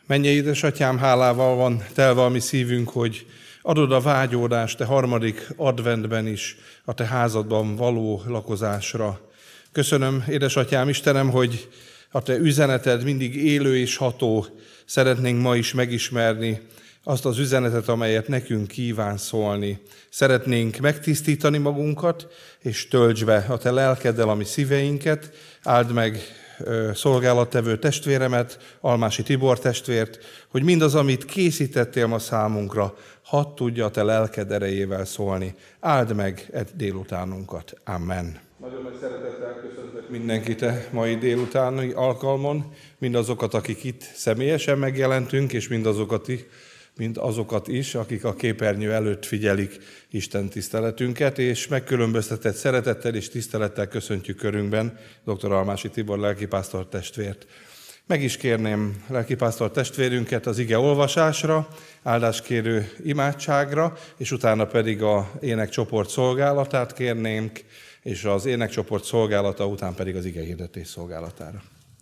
Mennyei édesatyám, hálával van telve a mi szívünk, hogy adod a vágyódást te harmadik adventben is a te házadban való lakozásra. Köszönöm, édesatyám, Istenem, hogy a te üzeneted mindig élő és ható. Szeretnénk ma is megismerni azt az üzenetet, amelyet nekünk kíván szólni. Szeretnénk megtisztítani magunkat, és töltsd be a te lelkeddel a mi szíveinket. Áld meg szolgálattevő testvéremet, Almási Tibor testvért, hogy mindaz, amit készítettél ma számunkra, hadd tudja a te lelked erejével szólni. Áld meg délutánunkat. Amen. Nagyon nagy szeretettel köszöntök mindenkit a mai délutáni alkalmon, mindazokat, akik itt személyesen megjelentünk, és mindazokat is, akik a képernyő előtt figyelik Isten tiszteletünket, és megkülönböztetett szeretettel és tisztelettel köszöntjük körünkben dr. Almási Tibor lelkipásztor testvért. Meg is kérném lelkipásztor testvérünket az ige olvasásra, áldáskérő imádságra, és utána pedig az énekcsoport szolgálatát kérnénk, és az énekcsoport szolgálata után pedig az igehirdetés szolgálatára.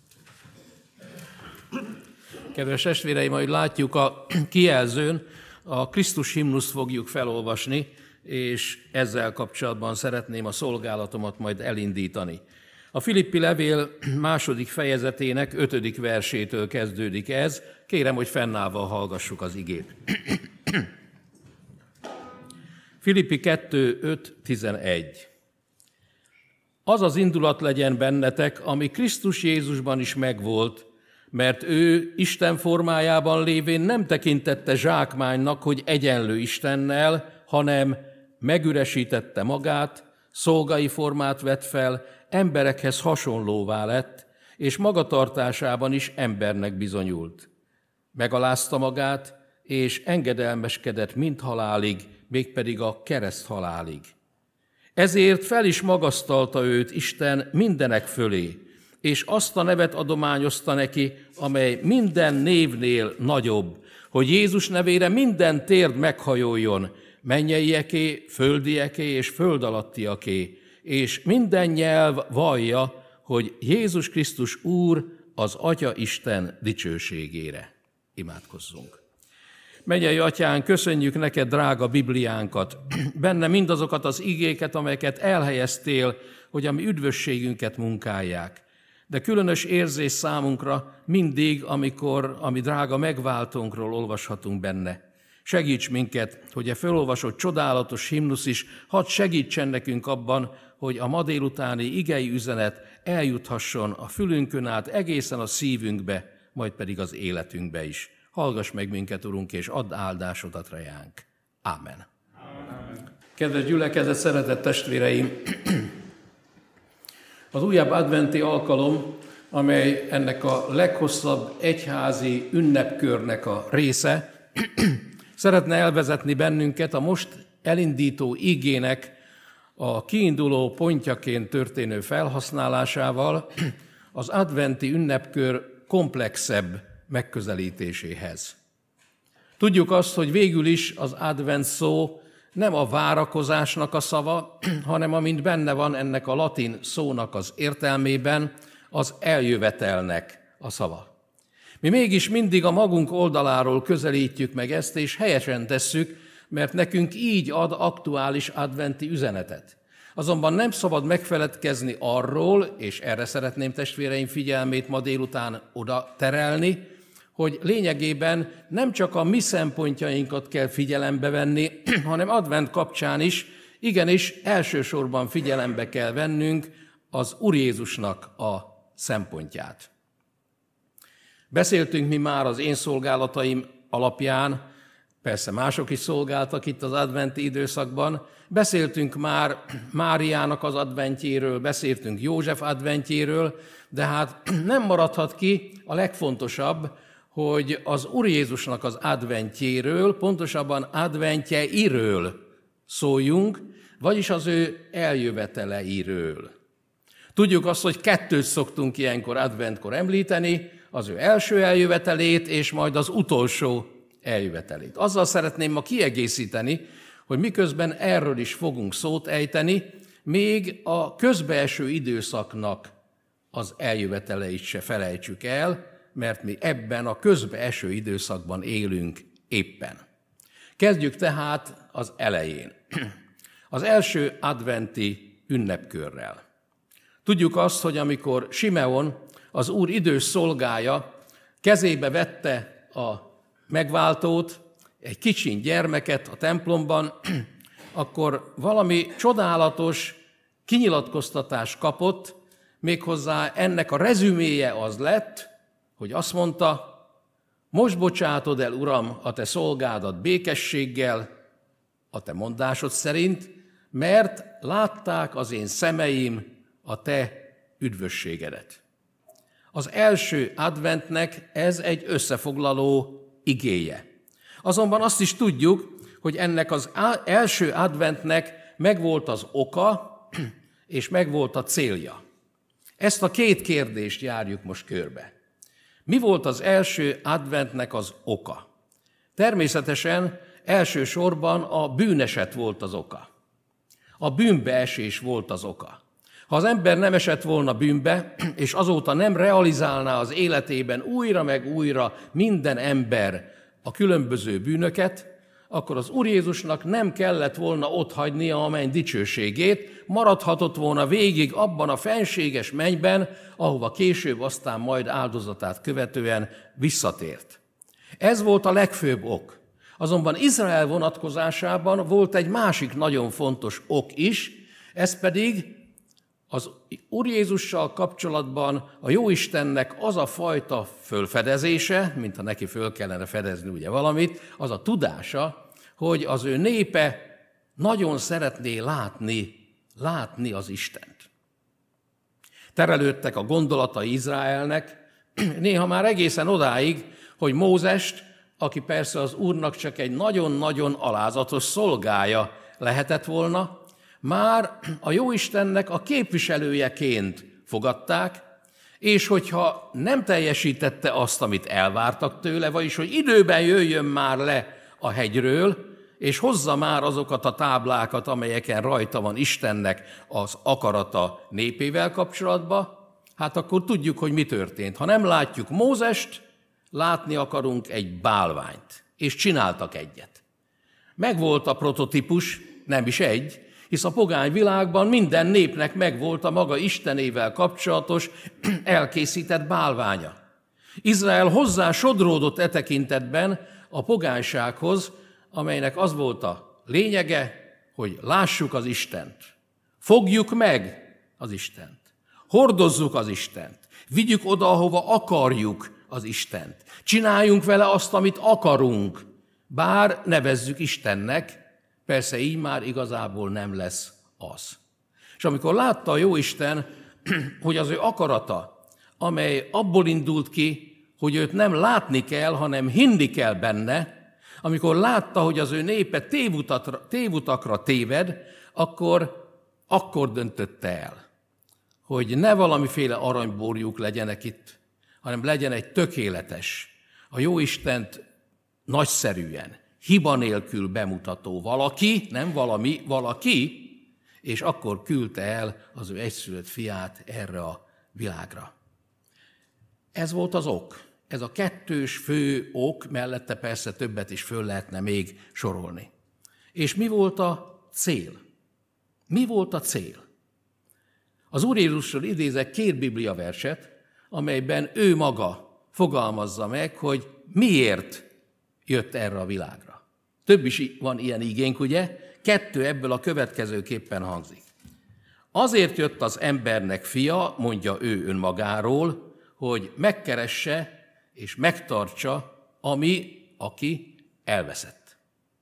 Kedves testvéreim, ahogy látjuk a kijelzőn, a Krisztus himnuszt fogjuk felolvasni, és ezzel kapcsolatban szeretném a szolgálatomat majd elindítani. A Filippi levél második fejezetének 5. versétől kezdődik ez. Kérem, hogy fennállva hallgassuk az igét. Filippi 2:5-11. Az az indulat legyen bennetek, ami Krisztus Jézusban is megvolt, mert ő Isten formájában lévén nem tekintette zsákmánynak, hogy egyenlő Istennel, hanem megüresítette magát, szolgai formát vett fel, emberekhez hasonlóvá lett, és magatartásában is embernek bizonyult. Megalázta magát, és engedelmeskedett mindhalálig, mégpedig a kereszt halálig. Ezért fel is magasztalta őt Isten mindenek fölé, és azt a nevet adományozta neki, amely minden névnél nagyobb, hogy Jézus nevére minden térd meghajoljon, mennyeieké, földieké és föld alattiaké, és minden nyelv vallja, hogy Jézus Krisztus Úr az Atya Isten dicsőségére. Imádkozzunk. Mennyei Atyánk, köszönjük neked drága Bibliánkat, benne mindazokat az igéket, amelyeket elhelyeztél, hogy a mi üdvösségünket munkálják. De különös érzés számunkra mindig, amikor a mi drága megváltónkról olvashatunk benne. Segíts minket, hogy a felolvasott csodálatos himnusz is hadd segítsen nekünk abban, hogy a ma délutáni igei üzenet eljuthasson a fülünkön át egészen a szívünkbe, majd pedig az életünkbe is. Hallgass meg minket, Urunk, és add áldásodat rajánk. Ámen. Kedves gyülekezet, szeretett testvéreim! Az újabb adventi alkalom, amely ennek a leghosszabb egyházi ünnepkörnek a része, szeretne elvezetni bennünket a most elindító igének a kiinduló pontjaként történő felhasználásával az adventi ünnepkör komplexebb megközelítéséhez. Tudjuk azt, hogy végül is az advent szó nem a várakozásnak a szava, hanem amint benne van ennek a latin szónak az értelmében, az eljövetelnek a szava. Mi mégis mindig a magunk oldaláról közelítjük meg ezt, és helyesen tesszük, mert nekünk így ad aktuális adventi üzenetet. Azonban nem szabad megfeledkezni arról, és erre szeretném testvéreim figyelmét ma délután oda terelni, hogy lényegében nem csak a mi szempontjainkat kell figyelembe venni, hanem advent kapcsán is, igenis elsősorban figyelembe kell vennünk az Úr Jézusnak a szempontját. Beszéltünk mi már az én szolgálataim alapján, persze mások is szolgáltak itt az adventi időszakban, beszéltünk már Máriának az adventjéről, beszéltünk József adventjéről, de hát nem maradhat ki a legfontosabb, hogy az Úr Jézusnak az adventjéről, pontosabban adventjeiről szóljunk, vagyis az ő eljöveteleiről. Tudjuk azt, hogy kettőt szoktunk ilyenkor adventkor említeni, az ő első eljövetelét és majd az utolsó eljövetelét. Azzal szeretném ma kiegészíteni, hogy miközben erről is fogunk szót ejteni, még a közbeeső időszaknak az eljöveteleit se felejtsük el, mert mi ebben a közbeeső időszakban élünk éppen. Kezdjük tehát az elején. Az első adventi ünnepkörrel. Tudjuk azt, hogy amikor Simeon, az Úr idős szolgája, kezébe vette a megváltót, egy kicsin gyermeket a templomban, akkor valami csodálatos kinyilatkoztatást kapott, méghozzá ennek a rezüméje az lett, hogy azt mondta, most bocsátod el, Uram, a te szolgádat békességgel, a te mondásod szerint, mert látták az én szemeim a te üdvösségedet. Az első adventnek ez egy összefoglaló igéje. Azonban azt is tudjuk, hogy ennek az első adventnek megvolt az oka, és megvolt a célja. Ezt a két kérdést járjuk most körbe. Mi volt az első adventnek az oka? Természetesen elsősorban a bűneset volt az oka. A bűnbeesés volt az oka. Ha az ember nem esett volna bűnbe, és azóta nem realizálná az életében újra meg újra minden ember a különböző bűnöket, akkor az Úr Jézusnak nem kellett volna otthagynia a menny dicsőségét, maradhatott volna végig abban a fenséges mennyben, ahova később aztán majd áldozatát követően visszatért. Ez volt a legfőbb ok. Azonban Izrael vonatkozásában volt egy másik nagyon fontos ok is, ez pedig az Úr Jézussal kapcsolatban a Jóistennek az a fajta fölfedezése, mintha neki föl kellene fedezni ugye valamit, az a tudása, hogy az ő népe nagyon szeretné látni az Istent. Terelődtek a gondolatai Izraelnek, néha már egészen odáig, hogy Mózest, aki persze az Úrnak csak egy nagyon-nagyon alázatos szolgája lehetett volna, már a Jóistennek a képviselőjeként fogadták, és hogyha nem teljesítette azt, amit elvártak tőle, vagyis hogy időben jöjjön már le a hegyről, és hozza már azokat a táblákat, amelyeken rajta van Istennek az akarata népével kapcsolatban, hát akkor tudjuk, hogy mi történt. Ha nem látjuk Mózest, látni akarunk egy bálványt, és csináltak egyet. Megvolt a prototípus, nem is egy, hisz a pogány világban minden népnek megvolt a maga Istenével kapcsolatos elkészített bálványa. Izrael hozzá sodródott e tekintetben a pogánysághoz, amelynek az volt a lényege, hogy lássuk az Istent, fogjuk meg az Istent, hordozzuk az Istent, vigyük oda, ahova akarjuk az Istent, csináljunk vele azt, amit akarunk, bár nevezzük Istennek, persze így már igazából nem lesz az. És amikor látta a Jóisten, hogy az ő akarata, amely abból indult ki, hogy őt nem látni kell, hanem hinni kell benne, amikor látta, hogy az ő népe tévutakra téved, akkor döntötte el, hogy ne valamiféle aranyborjuk legyenek itt, hanem legyen egy tökéletes, a Jóistent nagyszerűen, hiba nélkül bemutató valaki, nem valami, valaki, és akkor küldte el az ő egyszülött fiát erre a világra. Ez volt az ok. Ez a kettős fő ok, mellette persze többet is föl lehetne még sorolni. És mi volt a cél? Mi volt a cél? Az Úr Jézusról idézek két bibliaverset, amelyben ő maga fogalmazza meg, hogy miért jött erre a világra. Több is van ilyen igénk, ugye? Kettő ebből a következőképpen hangzik. Azért jött az embernek fia, mondja ő önmagáról, hogy megkeresse és megtartsa, aki elveszett.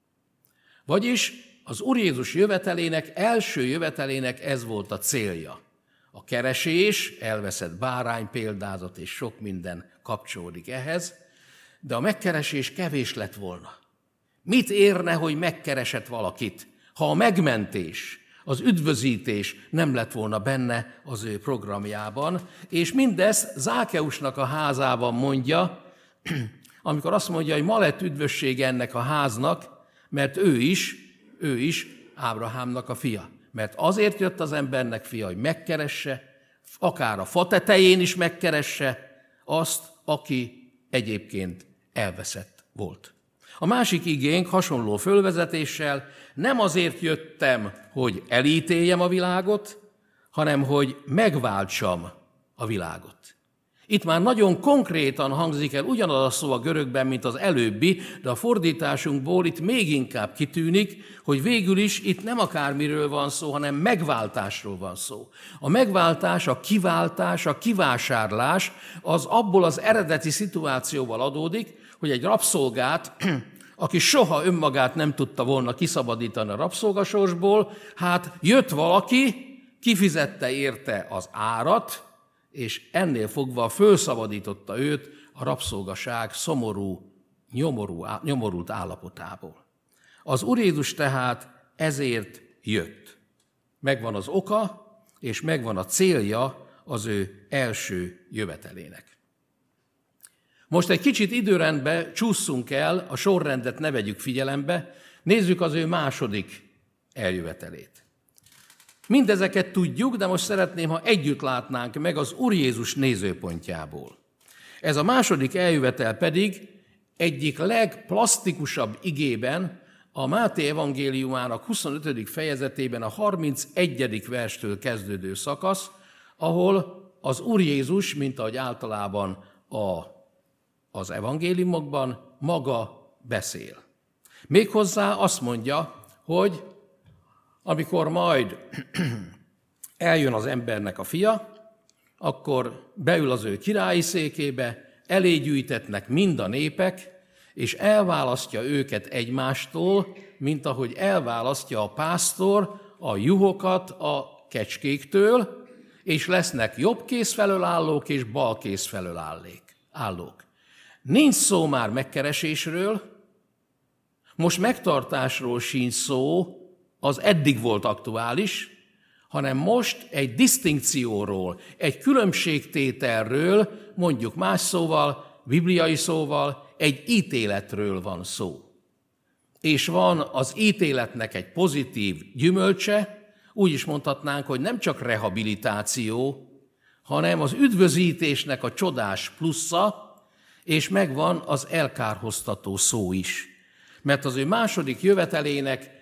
Vagyis az Úr Jézus első jövetelének ez volt a célja. A keresés, elveszett bárány példázat és sok minden kapcsolódik ehhez, de a megkeresés kevés lett volna. Mit érne, hogy megkeresett valakit, ha a megmentés, az üdvözítés nem lett volna benne az ő programjában, és mindezt Zákeusnak a házában mondja, amikor azt mondja, hogy ma lett üdvössége ennek a háznak, mert ő is Ábrahámnak a fia. Mert azért jött az embernek fia, hogy megkeresse, akár a fa tetején is megkeresse, azt, aki egyébként elveszett volt. A másik igénk hasonló fölvezetéssel: nem azért jöttem, hogy elítéljem a világot, hanem hogy megváltsam a világot. Itt már nagyon konkrétan hangzik el ugyanaz a szó a görögben, mint az előbbi, de a fordításunkból itt még inkább kitűnik, hogy végül is itt nem akármiről van szó, hanem megváltásról van szó. A megváltás, a kiváltás, a kivásárlás az abból az eredeti szituációval adódik, hogy egy rabszolgát, aki soha önmagát nem tudta volna kiszabadítani a rabszolgasorsból, hát jött valaki, kifizette érte az árat, és ennél fogva fölszabadította őt a rabszolgaság szomorú, nyomorult állapotából. Az Úr Jézus tehát ezért jött. Megvan az oka, és megvan a célja az ő első jövetelének. Most egy kicsit időrendbe csússzunk el, a sorrendet ne vegyük figyelembe, nézzük az ő második eljövetelét. Mindezeket tudjuk, de most szeretném, ha együtt látnánk meg az Úr Jézus nézőpontjából. Ez a második eljövetel pedig egyik legplasztikusabb igében, a Máté evangéliumának 25. fejezetében a 31. verstől kezdődő szakasz, ahol az Úr Jézus, mint ahogy általában az evangéliumokban, maga beszél. Méghozzá azt mondja, hogy amikor majd eljön az embernek a fia, akkor beül az ő királyi székébe, elé gyűjtetnek mind a népek, és elválasztja őket egymástól, mint ahogy elválasztja a pásztor a juhokat a kecskéktől, és lesznek jobb kéz felől állók és bal kéz felől állók. Nincs szó már megkeresésről, most megtartásról sincs szó, az eddig volt aktuális, hanem most egy disztinkcióról, egy különbségtételről, mondjuk más szóval, bibliai szóval, egy ítéletről van szó. És van az ítéletnek egy pozitív gyümölcse, úgy is mondhatnánk, hogy nem csak rehabilitáció, hanem az üdvözítésnek a csodás plusza, és megvan az elkárhoztató szó is. Mert az ő második jövetelének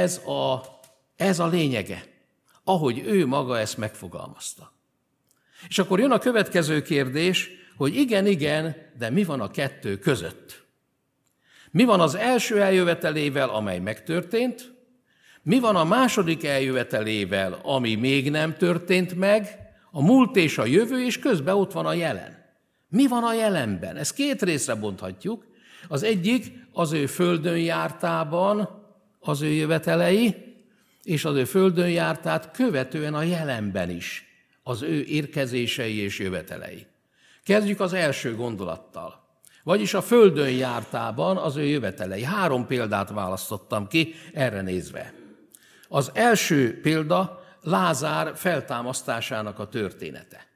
ez a lényege, ahogy ő maga ezt megfogalmazta. És akkor jön a következő kérdés, hogy igen, de mi van a kettő között? Mi van az első eljövetelével, amely megtörtént? Mi van a második eljövetelével, ami még nem történt meg? A múlt és a jövő, és közben ott van a jelen. Mi van a jelenben? Ezt két részre bonthatjuk. Az egyik az ő földön jártában, az ő jövetelei, és az ő földön jártát követően a jelenben is az ő érkezései és jövetelei. Kezdjük az első gondolattal. Vagyis a földön jártában az ő jövetelei. 3 példát választottam ki erre nézve. Az első példa Lázár feltámasztásának a története.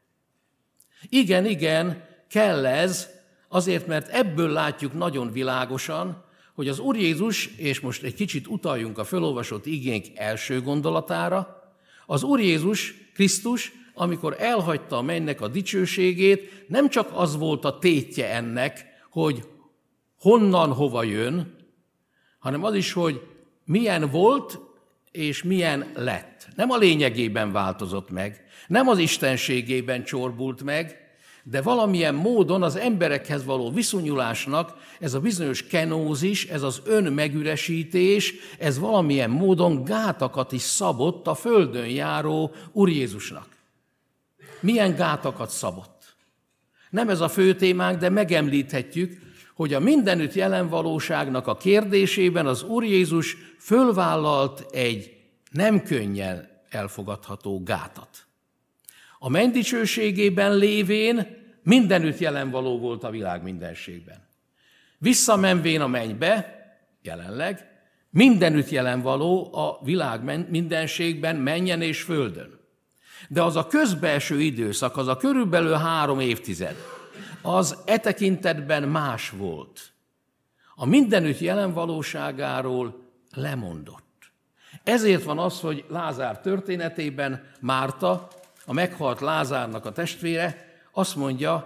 Igen, kell ez, azért, mert ebből látjuk nagyon világosan, hogy az Úr Jézus, és most egy kicsit utaljunk a felolvasott igénk első gondolatára, az Úr Jézus Krisztus, amikor elhagyta a mennynek a dicsőségét, nem csak az volt a tétje ennek, hogy honnan hova jön, hanem az is, hogy milyen volt és milyen lett. Nem a lényegében változott meg, nem az istenségében csorbult meg, de valamilyen módon az emberekhez való viszonyulásnak ez a bizonyos kenózis, ez az önmegüresítés, ez valamilyen módon gátakat is szabott a földön járó Úr Jézusnak. Milyen gátakat szabott? Nem ez a fő témánk, de megemlíthetjük, hogy a mindenütt jelen valóságnak a kérdésében az Úr Jézus fölvállalt egy nem könnyen elfogadható gátat. A mennydicsőségében lévén mindenütt jelen való volt a világ mindenségben. Visszamenvén a mennybe, jelenleg, mindenütt jelen való a világ mindenségben, mennyen és földön. De az a közbelső időszak, az a körülbelül 3 évtized, az e tekintetben más volt. A mindenütt jelen valóságáról lemondott. Ezért van az, hogy Lázár történetében Márta, a meghalt Lázárnak a testvére, azt mondja,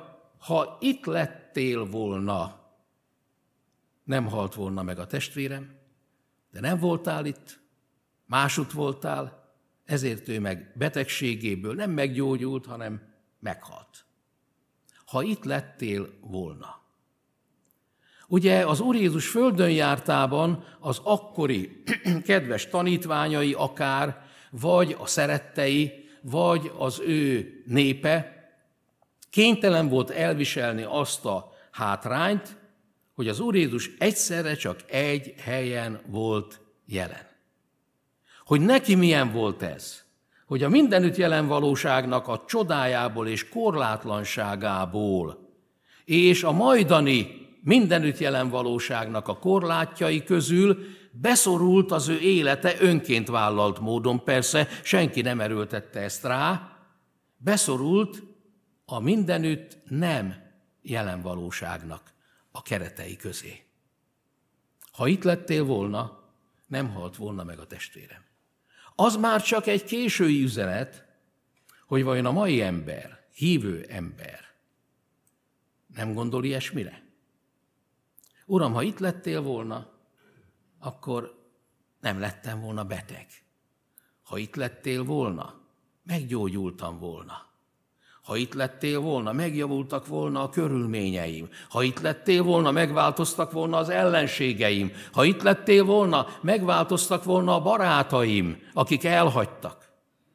ha itt lettél volna, nem halt volna meg a testvérem, de nem voltál itt, másutt voltál, ezért ő meg betegségéből nem meggyógyult, hanem meghalt. Ha itt lettél volna. Ugye az Úr Jézus földön jártában az akkori kedves tanítványai akár, vagy a szerettei, vagy az ő népe kénytelen volt elviselni azt a hátrányt, hogy az Úr Jézus egyszerre csak egy helyen volt jelen. Hogy neki milyen volt ez? Hogy a mindenütt jelen valóságnak a csodájából és korlátlanságából, és a majdani mindenütt jelen valóságnak a korlátjai közül beszorult az ő élete önként vállalt módon, persze senki nem erőltette ezt rá, beszorult a mindenütt nem jelen valóságnak a keretei közé. Ha itt lettél volna, nem halt volna meg a testvérem. Az már csak egy késői üzenet, hogy vajon a mai ember, hívő ember nem gondol ilyesmire? Uram, ha itt lettél volna, akkor nem lettem volna beteg. Ha itt lettél volna, meggyógyultam volna. Ha itt lettél volna, megjavultak volna a körülményeim. Ha itt lettél volna, megváltoztak volna az ellenségeim. Ha itt lettél volna, megváltoztak volna a barátaim, akik elhagytak.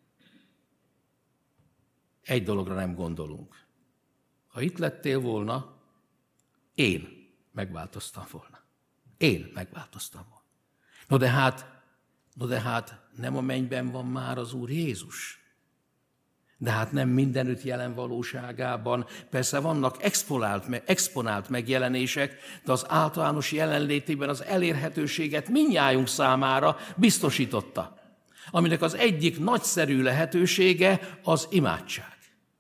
Egy dologra nem gondolunk. Ha itt lettél volna, én megváltoztam volna. Én megváltoztam volna. No de hát nem a mennyben van már az Úr Jézus. De hát nem mindenütt jelen valóságában. Persze vannak exponált megjelenések, de az általános jelenlétében az elérhetőséget mindnyájunk számára biztosította. Aminek az egyik nagyszerű lehetősége az imádság.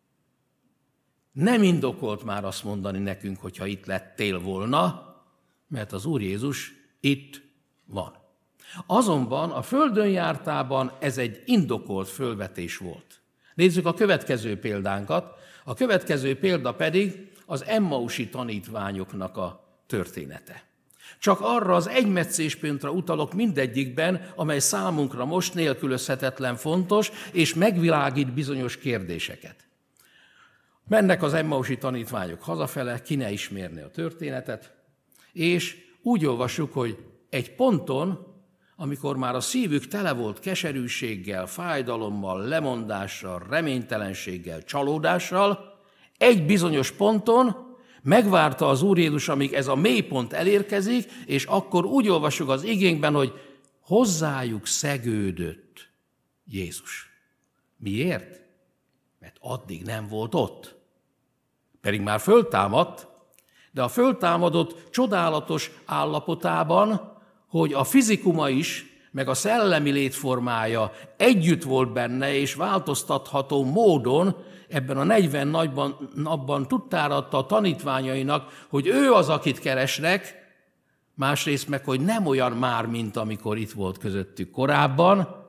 Nem indokolt már azt mondani nekünk, hogyha itt lettél volna, mert az Úr Jézus itt van. Azonban a földön jártában ez egy indokolt fölvetés volt. Nézzük a következő példánkat. A következő példa pedig az emmausi tanítványoknak a története. Csak arra az egymetszéspontra utalok mindegyikben, amely számunkra most nélkülözhetetlen fontos, és megvilágít bizonyos kérdéseket. Mennek az emmausi tanítványok hazafele, ki ne ismérné a történetet, és úgy olvassuk, hogy egy ponton, amikor már a szívük tele volt keserűséggel, fájdalommal, lemondással, reménytelenséggel, csalódással, egy bizonyos ponton megvárta az Úr Jézus, amíg ez a mélypont elérkezik, és akkor úgy olvassuk az igénkben, hogy hozzájuk szegődött Jézus. Miért? Mert addig nem volt ott. Pedig már föltámadt, de a föltámadott csodálatos állapotában, hogy a fizikuma is, meg a szellemi létformája együtt volt benne, és változtatható módon ebben a 40 napban tudtára adta a tanítványainak, hogy ő az, akit keresnek, másrészt meg, hogy nem olyan már, mint amikor itt volt közöttük korábban,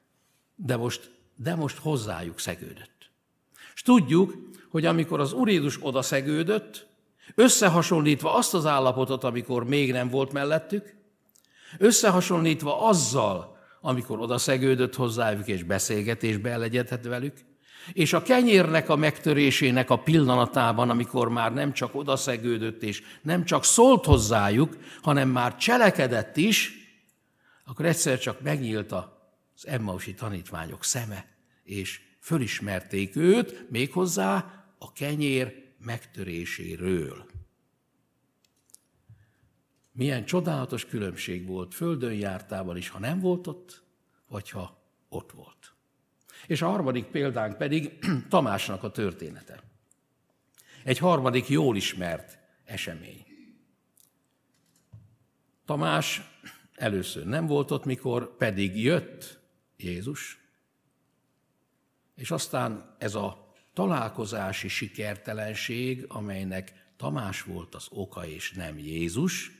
de most hozzájuk szegődött. És tudjuk, hogy amikor az Úr Jézus oda szegődött, összehasonlítva azt az állapotot, amikor még nem volt mellettük, összehasonlítva azzal, amikor odaszegődött hozzájuk és beszélgetésbe elegyedhet velük, és a kenyérnek a megtörésének a pillanatában, amikor már nem csak odaszegődött és nem csak szólt hozzájuk, hanem már cselekedett is, akkor egyszer csak megnyílt az emmausi tanítványok szeme, és fölismerték őt méghozzá a kenyér megtöréséről. Milyen csodálatos különbség volt földön jártában is, ha nem volt ott, vagy ha ott volt. És a harmadik példánk pedig Tamásnak a története. Egy harmadik jól ismert esemény. Tamás először nem volt ott, mikor pedig jött Jézus, és aztán ez a találkozási sikertelenség, amelynek Tamás volt az oka és nem Jézus,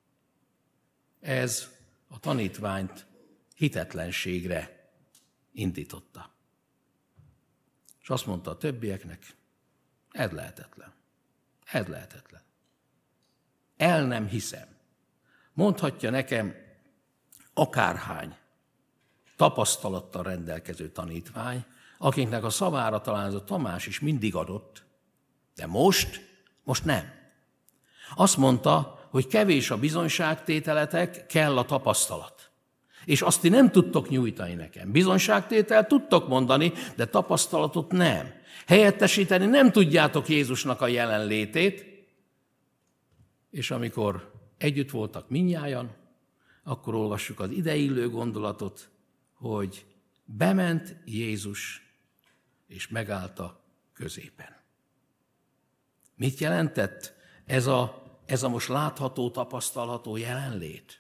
ez a tanítványt hitetlenségre indította. És azt mondta a többieknek, ez lehetetlen. Ez lehetetlen. El nem hiszem. Mondhatja nekem akárhány tapasztalattal rendelkező tanítvány, akiknek a szavára talán ez a Tamás is mindig adott, de most nem. Azt mondta, hogy kevés a bizonyságtételetek, kell a tapasztalat. És azt ti nem tudtok nyújtani nekem. Bizonyságtételt tudtok mondani, de tapasztalatot nem. Helyettesíteni nem tudjátok Jézusnak a jelenlétét, és amikor együtt voltak mindnyájan, akkor olvassuk az ideillő gondolatot, hogy bement Jézus, és megállt a középen. Mit jelentett ez a most látható, tapasztalható jelenlét?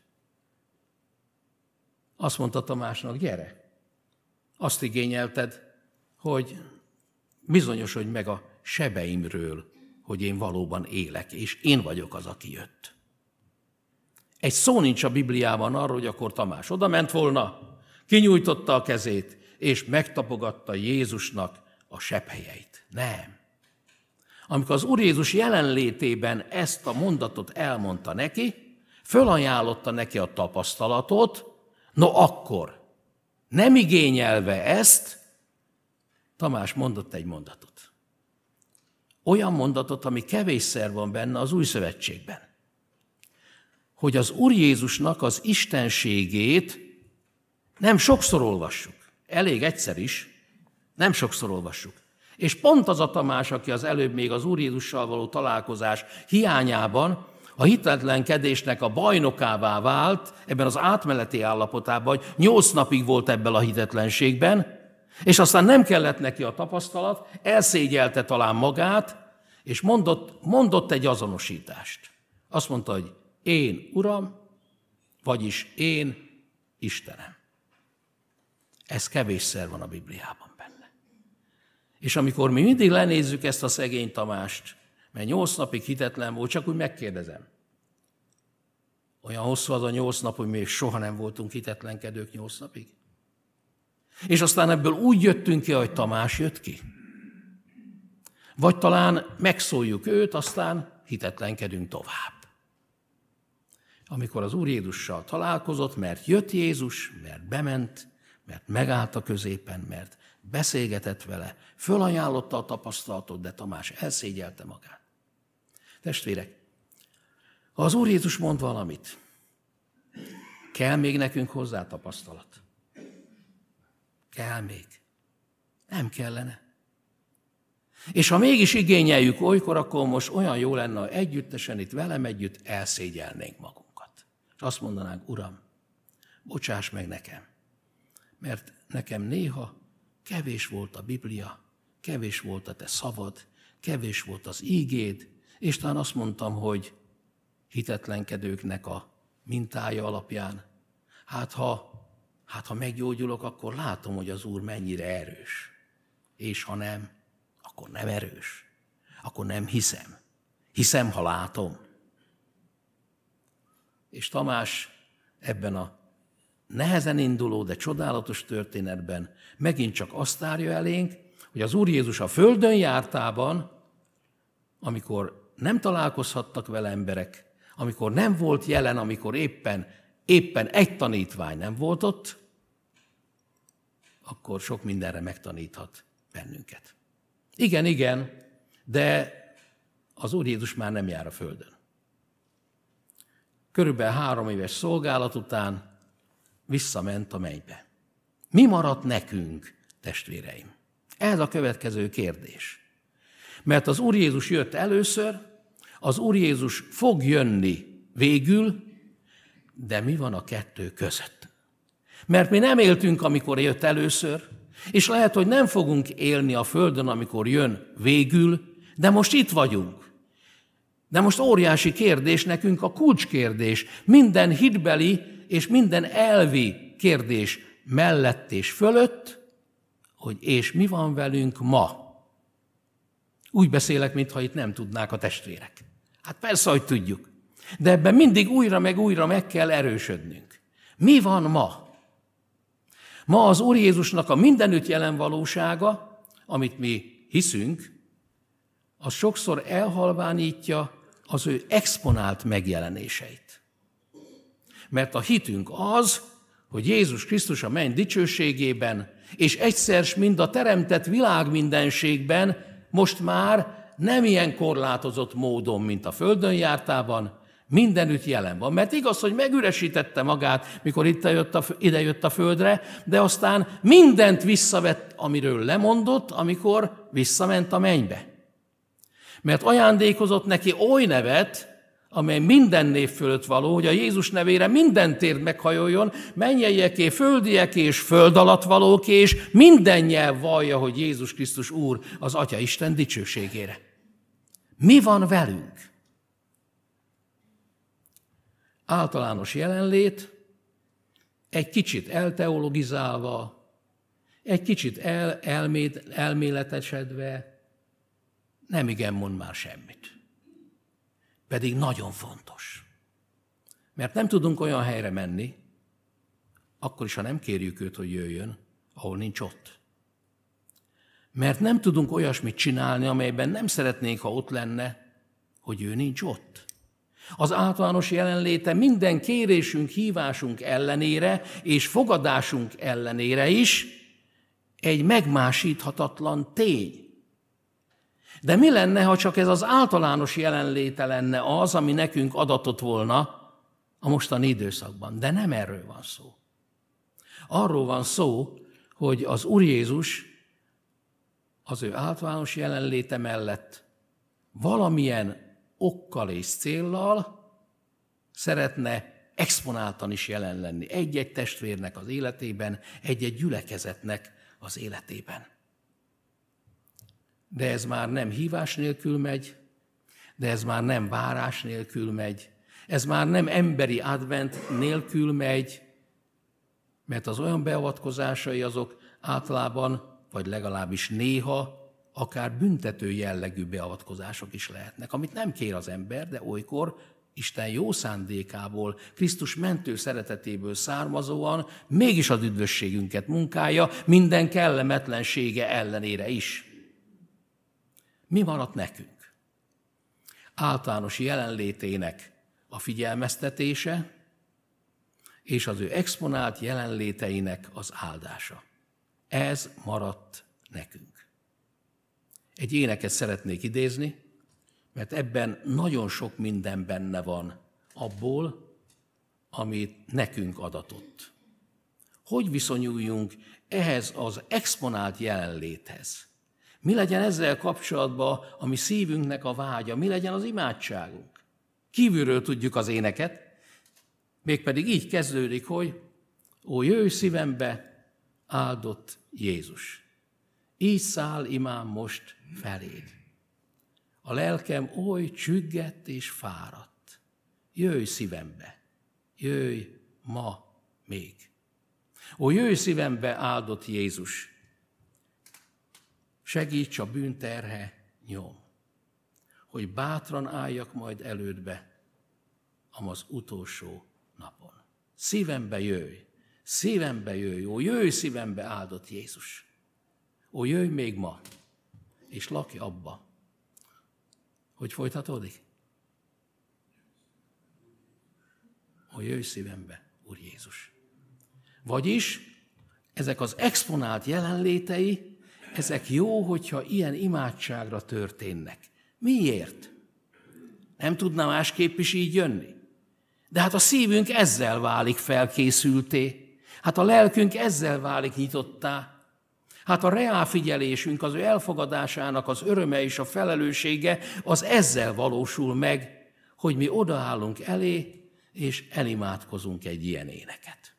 Azt mondta Tamásnak, gyere, azt igényelted, hogy bizonyosodj meg a sebeimről, hogy én valóban élek, és én vagyok az, aki jött. Egy szó nincs a Bibliában arról, hogy akkor Tamás odament volna, kinyújtotta a kezét, és megtapogatta Jézusnak a sebhelyeit. Nem. Amikor az Úr Jézus jelenlétében ezt a mondatot elmondta neki, fölajánlotta neki a tapasztalatot, no akkor, nem igényelve ezt, Tamás mondott egy mondatot. Olyan mondatot, ami kevésszer van benne az Új Szövetségben. Hogy az Úr Jézusnak az istenségét nem sokszor olvassuk. Elég egyszer is, nem sokszor olvassuk. És pont az a Tamás, aki az előbb még az Úr Jézussal való találkozás hiányában a hitetlenkedésnek a bajnokává vált, ebben az átmeneti állapotában, hogy 8 napig volt ebben a hitetlenségben, és aztán nem kellett neki a tapasztalat, elszégyelte talán magát, és mondott egy azonosítást. Azt mondta, hogy én Uram, vagyis én Istenem. Ez kevésszer van a Bibliában benne. És amikor mi mindig lenézzük ezt a szegény Tamást, mert 8 napig hitetlen volt, csak úgy megkérdezem. Olyan hosszú az a 8 nap, hogy még soha nem voltunk hitetlenkedők 8 napig. És aztán ebből úgy jöttünk ki, hogy Tamás jött ki. Vagy talán megszóljuk őt, aztán hitetlenkedünk tovább. Amikor az Úr Jézussal találkozott, mert jött Jézus, mert bement, mert megállt a középen, mert beszélgetett vele, fölajánlotta a tapasztalatot, de Tamás elszégyelte magát. Testvérek, ha az Úr Jézus mond valamit, kell még nekünk hozzá tapasztalat? Kell még. Nem kellene. És ha mégis igényeljük olykor, akkor most olyan jó lenne, ha együttesen itt velem együtt elszégyelnénk magunkat. És azt mondanánk, Uram, bocsáss meg nekem, mert nekem néha kevés volt a Biblia, kevés volt a te szavad, kevés volt az ígéd, és talán azt mondtam, hogy hitetlenkedőknek a mintája alapján, hát ha meggyógyulok, akkor látom, hogy az Úr mennyire erős. És ha nem, akkor nem erős. Akkor nem hiszem. Hiszem, ha látom. És Tamás ebben a nehezen induló, de csodálatos történetben megint csak azt tárja elénk, hogy az Úr Jézus a földön jártában, amikor nem találkozhattak vele emberek, amikor nem volt jelen, amikor éppen egy tanítvány nem volt ott, akkor sok mindenre megtaníthat bennünket. Igen, de az Úr Jézus már nem jár a földön. Körülbelül 3 éves szolgálat után visszament a mennybe. Mi maradt nekünk, testvéreim? Ez a következő kérdés. Mert az Úr Jézus jött először, az Úr Jézus fog jönni végül, de mi van a kettő között? Mert mi nem éltünk, amikor jött először, és lehet, hogy nem fogunk élni a földön, amikor jön végül, de most itt vagyunk. De most óriási kérdés nekünk a kulcskérdés. Minden hitbeli és minden elvi kérdés mellett és fölött, hogy és mi van velünk ma? Úgy beszélek, mintha itt nem tudnák a testvérek. Hát persze, hogy tudjuk. De ebben mindig újra meg kell erősödnünk. Mi van ma? Ma az Úr Jézusnak a mindenütt jelen valósága, amit mi hiszünk, az sokszor elhalványítja az ő exponált megjelenéseit. Mert a hitünk az, hogy Jézus Krisztus a menny dicsőségében, és egyszer mind a teremtett világ mindenségben most már nem ilyen korlátozott módon, mint a földön jártában, mindenütt jelen van. Mert igaz, hogy megüresítette magát, mikor ide jött a földre, de aztán mindent visszavett, amiről lemondott, amikor visszament a mennybe. Mert ajándékozott neki oly nevet, amely minden név fölött való, hogy a Jézus nevére minden tér meghajoljon, mennyeieké, földieké és föld alatt valóké, és minden nyelv vallja, hogy Jézus Krisztus Úr az Atya Isten dicsőségére. Mi van velünk? Általános jelenlét, egy kicsit elteologizálva, egy kicsit elméletesedve, nem igen mond már semmit. Pedig nagyon fontos. Mert nem tudunk olyan helyre menni, akkor is, ha nem kérjük őt, hogy jöjjön, ahol nincs ott. Mert nem tudunk olyasmit csinálni, amelyben nem szeretnénk, ha ott lenne, hogy ő nincs ott. Az általános jelenléte minden kérésünk, hívásunk ellenére és fogadásunk ellenére is egy megmásíthatatlan tény. De mi lenne, ha csak ez az általános jelenléte lenne az, ami nekünk adatott volna a mostani időszakban? De nem erről van szó. Arról van szó, hogy az Úr Jézus az ő általános jelenléte mellett valamilyen okkal és céllal szeretne exponáltan is jelen lenni egy-egy testvérnek az életében, egy-egy gyülekezetnek az életében. De ez már nem hívás nélkül megy, de ez már nem várás nélkül megy, ez már nem emberi advent nélkül megy, mert az olyan beavatkozásai azok általában, vagy legalábbis néha, akár büntető jellegű beavatkozások is lehetnek, amit nem kér az ember, de olykor Isten jó szándékából, Krisztus mentő szeretetéből származóan mégis az üdvösségünket munkálja, minden kellemetlensége ellenére is. Mi maradt nekünk? Általános jelenlétének a figyelmeztetése, és az ő exponált jelenléteinek az áldása. Ez maradt nekünk. Egy éneket szeretnék idézni, mert ebben nagyon sok minden benne van abból, amit nekünk adatott. Hogy viszonyuljunk ehhez az exponált jelenléthez? Mi legyen ezzel kapcsolatban a mi szívünknek a vágya? Mi legyen az imádságunk? Kívülről tudjuk az éneket, mégpedig így kezdődik, hogy ó, jöjj szívembe, áldott Jézus. Így száll imám most feléd. A lelkem oly csüggett és fáradt. Jöjj szívembe, jöjj ma még. Ó, jöjj szívembe, áldott Jézus. Segíts a bűnterhe nyom, hogy bátran álljak majd elődbe az utolsó napon. Szívembe jöjj, ó, jöjj szívembe, áldott Jézus. Ó, jöjj még ma, és lakj abba. Hogy folytatódik? Ó, jöjj szívembe, Úr Jézus. Vagyis ezek az exponált jelenlétei, ezek jó, hogyha ilyen imádságra történnek. Miért? Nem tudna másképp is így jönni? De hát a szívünk ezzel válik felkészülté. Hát a lelkünk ezzel válik nyitottá. Hát a reálfigyelésünk, az ő elfogadásának az öröme és a felelőssége, az ezzel valósul meg, hogy mi odaállunk elé, és elimádkozunk egy ilyen éneket.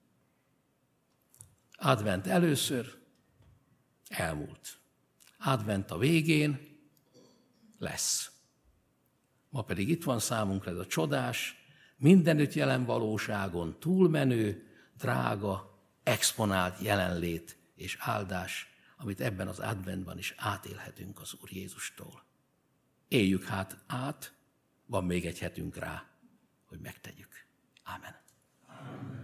Advent először elmúlt. Advent a végén lesz. Ma pedig itt van számunkra ez a csodás, mindenütt jelen valóságon túlmenő, drága, exponált jelenlét és áldás, amit ebben az adventban is átélhetünk az Úr Jézustól. Éljük hát át, van még egy hetünk rá, hogy megtegyük. Ámen.